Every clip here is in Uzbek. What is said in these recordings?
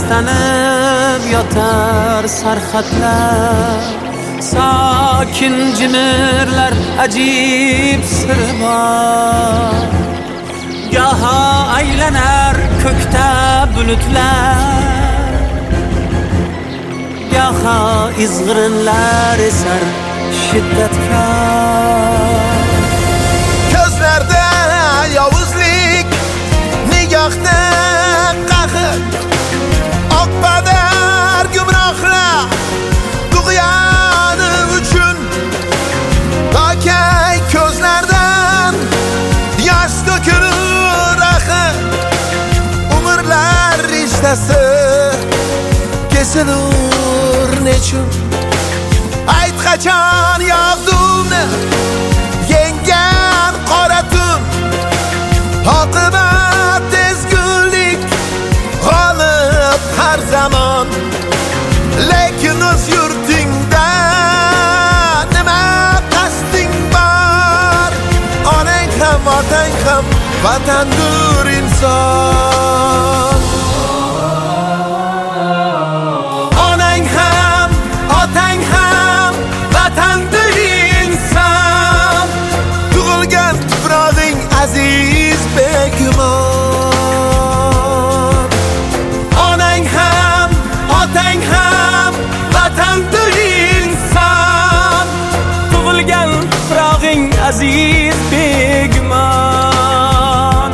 yastanib yotar sarxatlar, sakin jimirlar ajib siri bor. Gaha aylanar ko'kda bulutlar, gaha izg'irinlar esar shiddatkor. Ko'zlarda yovuzlik, nigohda qahr, oqpadar gumrohlar tug'yoni uchun lokay ko'zlardan yosh to'kilur axir. Umrlar rishtasi kesilur nechun? Ayt qachon yog'dumni yengan qora tun, oqibat ezgulik g'olib har zamon. Lekin o'z yurtingda nima qasding bor? Onang ham otang ham vatandur inson. Onang ham otang ham vatandur inson. Tug'ilgan tuprog'ing aziz begumon. Onang ham otang ham vatandur inson. Tug'ilgan tuprog'ing aziz begumon.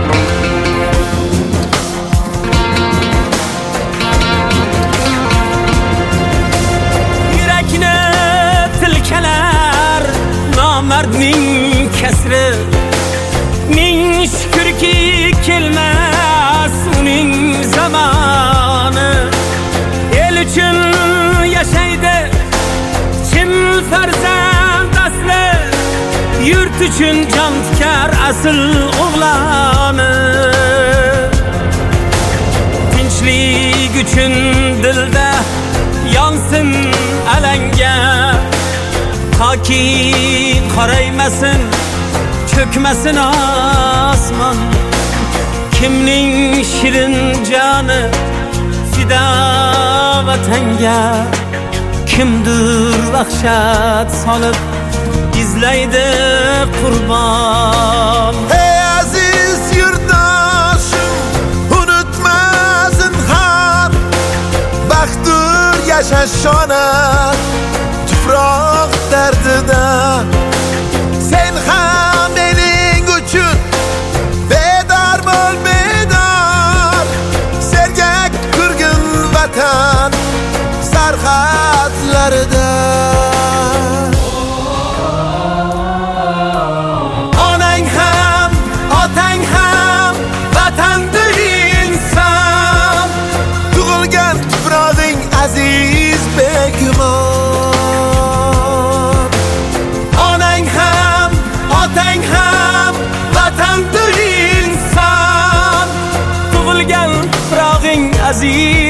Yurakni tilkalar nomardning kasri, ming shukrki kelmas uning zamoni. El uchun yashaydi chin farzand asli, yurt uchun jon tikar asl o'g'loni. Tinchlik uchun dilda yonsin alanga, toki qoraymasin cho'kmasin osmon. Kimning shirin joni fida vatanga, kimdir vahshat solib izlaydi qurbon. Ey aziz yurtdoshim, unutma zinhor, baxtdir yashash ona tuproq dardida. Sen ham mening uchun bedor bo'l, bedor. Sergak turgin vatan sarhadlarida. Onang ham otang ham vatandur inson. Tug'ilgan tuprog'ing aziz begumon. Onang ham otang ham vatandur inson. Tug'ilgan tuprog'ing aziz